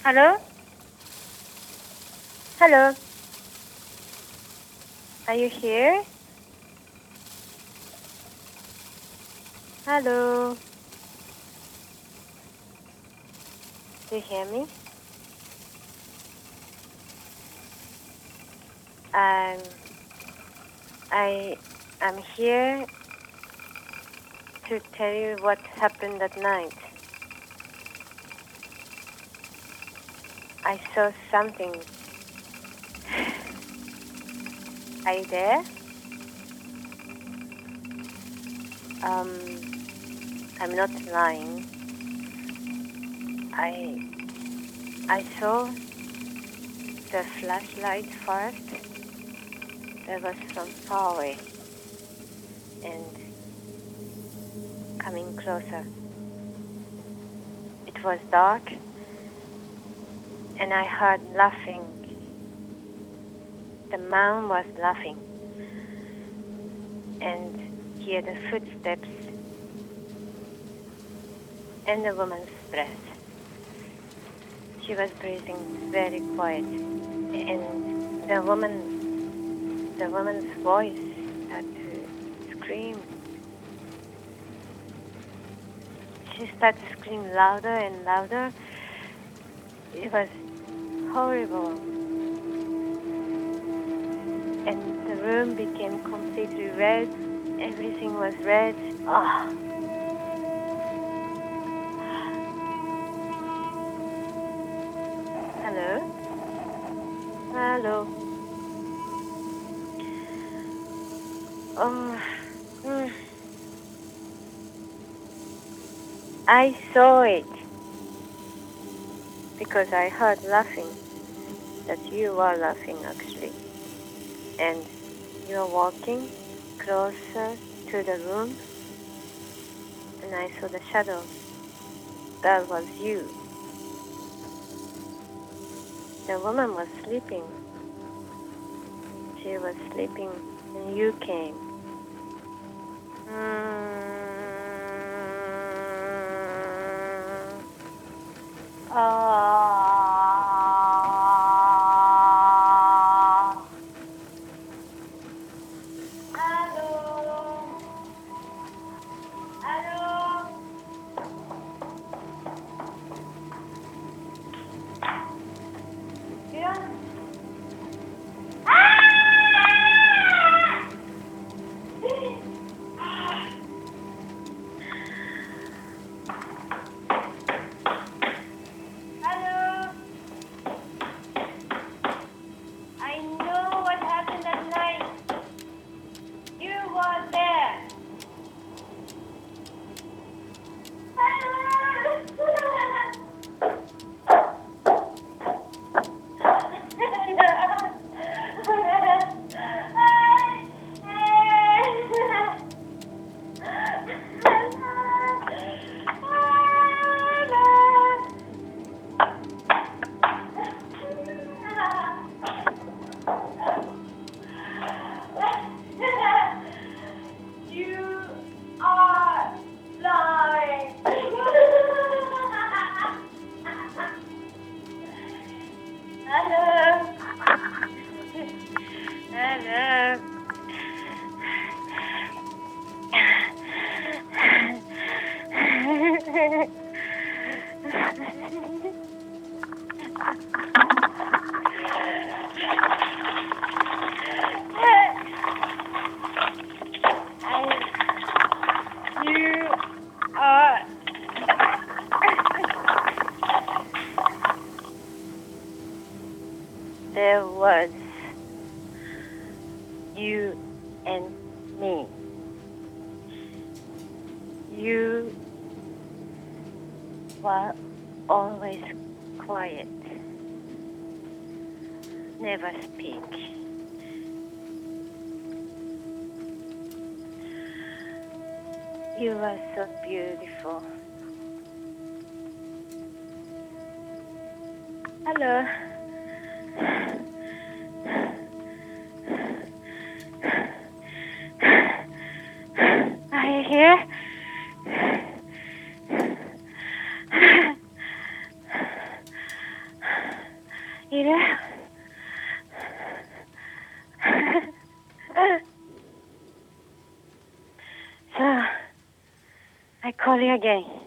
Hello? Hello? Are you here? Hello? Do you hear me? Um, I'm here to tell you what happened that night. I saw something. Are you there? I'm not lying. I saw the flashlight first. There was from far away and coming closer. It was dark and I heard laughing. The man was laughing and hear the footsteps and the woman's breath. She was breathing very quiet, and the woman's voice started to scream. She started to scream louder and louder. It was horrible, and the room became completely red. Everything was red. Oh. Hello? Hello? Oh. I saw it because I heard laughing, that you were laughing actually. And you're walking closer to the room, and I saw the shadow. That was you. The woman was sleeping. She was sleeping, and you came. There was you and me. You were always quiet, never speak. You were so beautiful. Hello. Are you here? 이래? So, I call you again.